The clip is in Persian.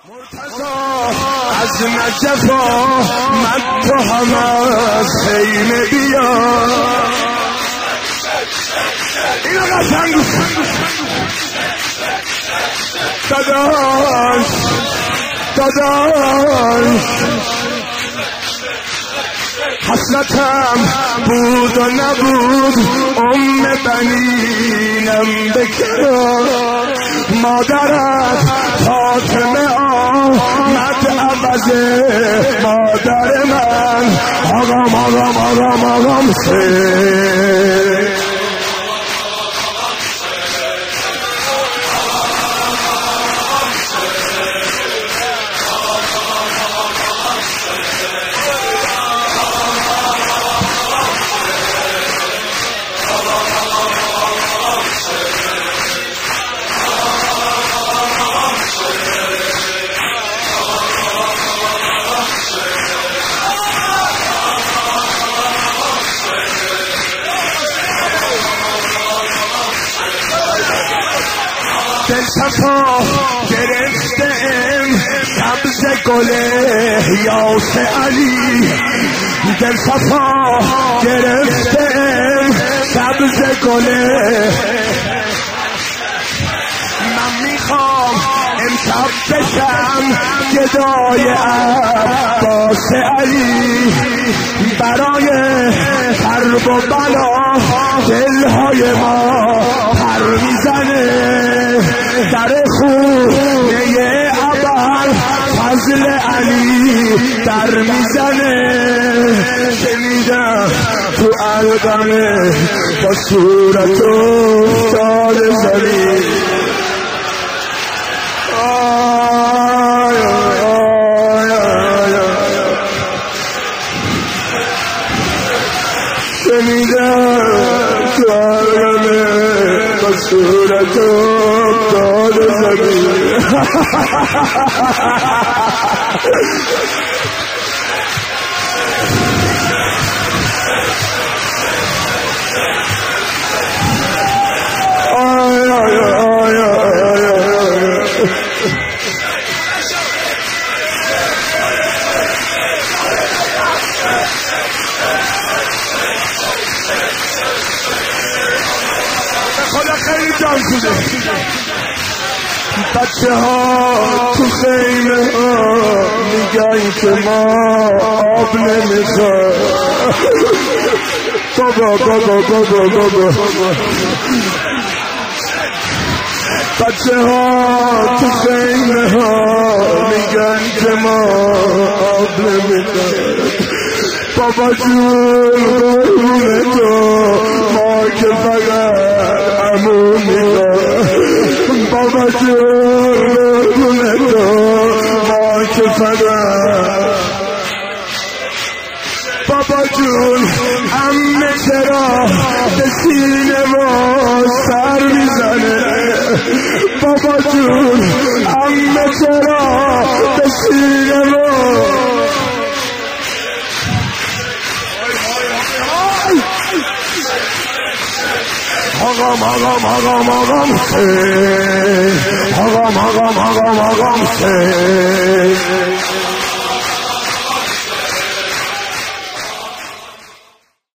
مرتضا از نجفا من تو هم از خیمه بیا اینو قشنگ داداش حسرتم بود و نبود بنینم بکرا مادرت فاطمه آمد عوض مادر من آقام سه دل صفا گرفتم سبز گل یاس علی دل صفا گرفتم سبز گل من میخوام امشب بشم گدای عباس علی برای حرب و بلا دلهای ما پر میزنه در خونه ابر فضل علی در میزنه شنیدم تو القمه با صورت افتاد زمین شنیدم تو القمه با صورت افتاد زمین خدا خیلی جان شده بچه ها تو خیمه ها میگن که ما آب نمیخواد بابا بچه ها تو خیمه ها میگن که ما آب نمیخواد بابا جون قربون تو ما که فقط عمو میخواد بابا جون قربون تو ما که فقط بابا جون عمه چرا به سینه ما سر میزنه بابا جون عمه چرا به سینه ما آقام سه